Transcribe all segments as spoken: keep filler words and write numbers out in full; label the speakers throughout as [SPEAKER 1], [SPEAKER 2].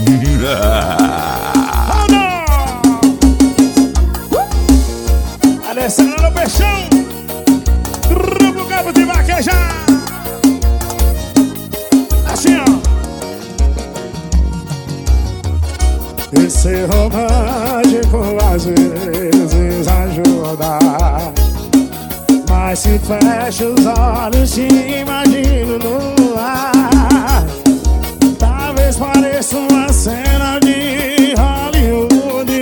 [SPEAKER 1] A descendo no peixão, grupo Campo de Vaquejar. Assim, ó. Esse romântico às vezes ajuda, mas se fecha os olhos te imagino no ar. Talvez pareça uma cena de Hollywood.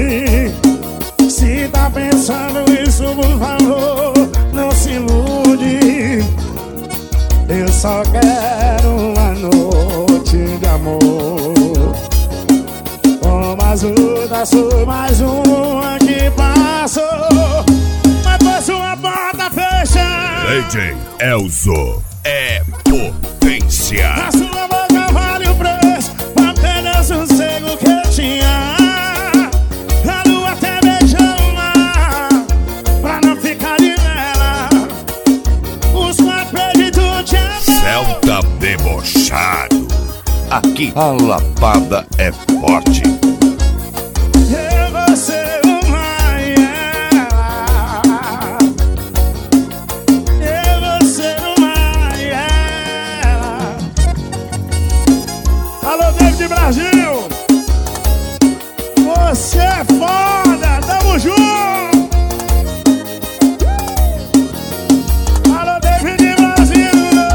[SPEAKER 1] Se tá pensando isso, por favor, não se ilude. Eu só quero uma noite de amor, como as outras, foi mais uma que passou. Mas foi sua porta fechada.
[SPEAKER 2] D J Elzo é potência.
[SPEAKER 1] A sua boca vale o preço pra perder o sossego que eu tinha. A lua até beijou o mar pra não ficar de vela. Os quatro perdidos te amam.
[SPEAKER 2] Celta debochado. Aqui a lapada é forte.
[SPEAKER 1] Eu vou ser uma e ela. Eu vou ser uma e ela. Alô, David Brasil. Você é foda, tamo junto. Alô, David Brasil.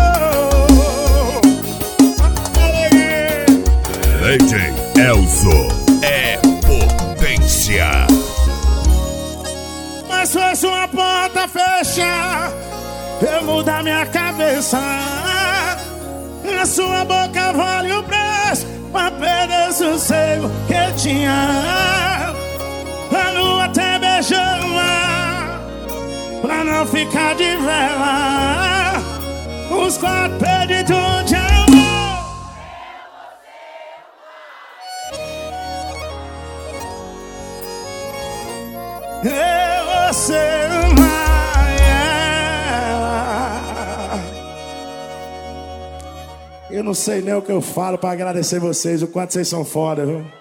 [SPEAKER 2] D J Elzo é potência.
[SPEAKER 1] Mas foi sua porta fechar, eu mudar minha cabeça. Na sua boca vale o preço pra perder o sossego que eu tinha. A lua até beijou o mar pra não ficar de vela. Os quatro perdidos de amor. Eu vou ser uma e ela. Eu não sei nem o que eu falo pra agradecer vocês, o quanto vocês são foda, viu?